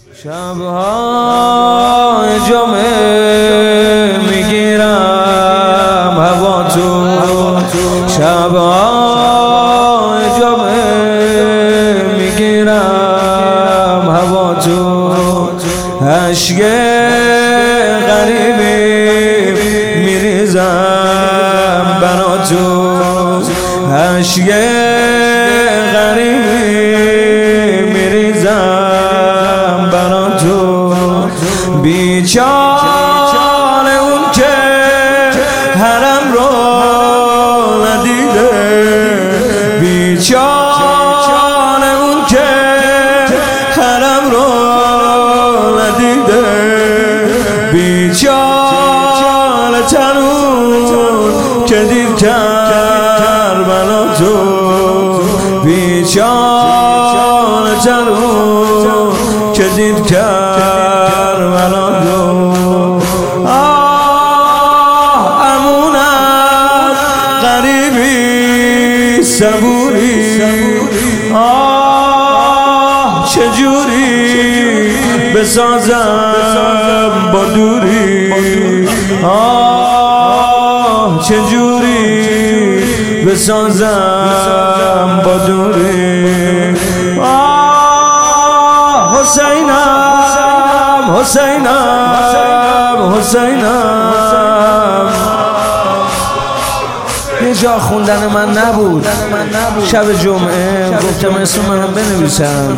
شب‌های جمعه میگیرم هوا تو، شب‌های جمعه میگیرم هوا تو، اشک غریبی میریزم برا تو، اشک غریبی میریزم برا تو، بیچاره اون که حرم رو ندیده، بیچاره اون که حرم رو ندیده، بیچاره تر اون که دید کربلا تو، بیچاره تر اون که دید کربلا تو. امونت غریبی صبوری، چجوری بسازم با دوری، چجوری بسازم با دوری. حسینم حسینم حسینم. یه جا خوندن من نبود، شب جمعه گفتم اسم منم بنویسم،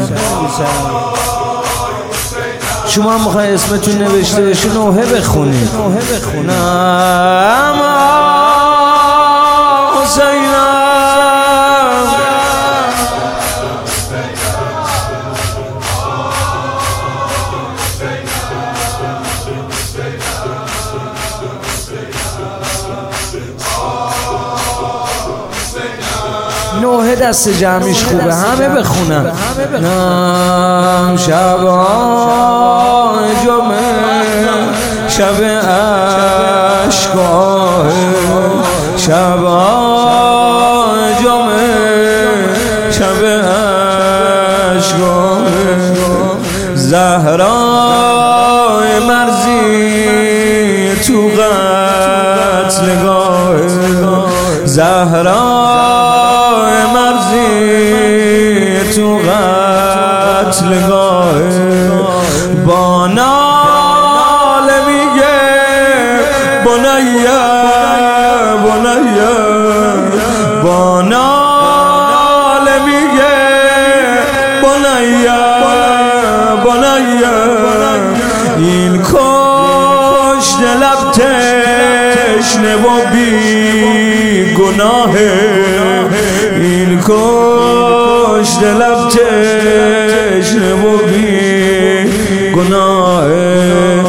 شما هم میخوای اسمتون نوشته بشه نوحه بخونید. حسینم نوحه دست جمعیش خوبه، همه بخونن. نم شب‌های جمعه شب عشقاه، شب‌های جمعه شب عشقاه، زهرای مرزی تو قتلگاه، زهرای مرزی تو قتلگاه، با ناله میگه بنیه بنیه، با ناله میگه بنیه بنیه، این کشت لب تشنه و بی گناهه، این کشت لب تشنه و بی گناهه.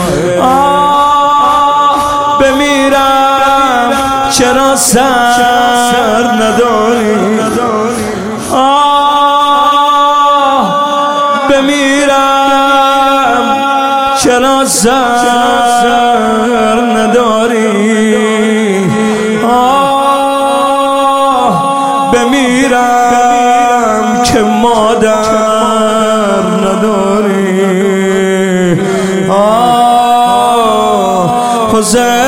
بمیرم چرا سر نداری، بمیرم چرا سر نداری، بمیرم که مادر نداری.